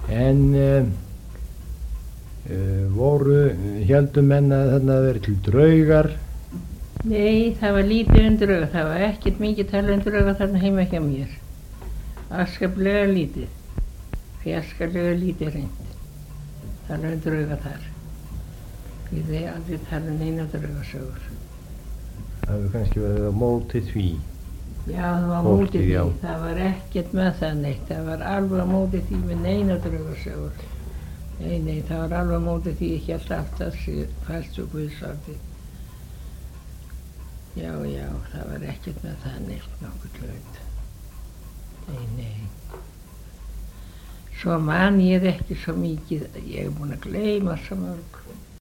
En héldu menn að þarna verið til draugar? Nei, það var lítið um drauga, það var ekkert mikið talað um drauga þarna heima hjá mér. Afskaplega lítið, fjarskalega lítið hreint. Talað um drauga þar. Ég hef aldrei talað um neina draugasögur. Það hefur kannski verið á móti því. Já, það var á móti því, það var ekkert með það neitt, það var alveg á móti því með neina draugasögur. Nei, það var alveg á móti því, ég hélt alltaf fast og Guðsordi. Já, það var ekkert með það neitt nokkuð hlaut. Nei. Svo man ég ekki svo mikið, ég er búin að gleyma svo mörg.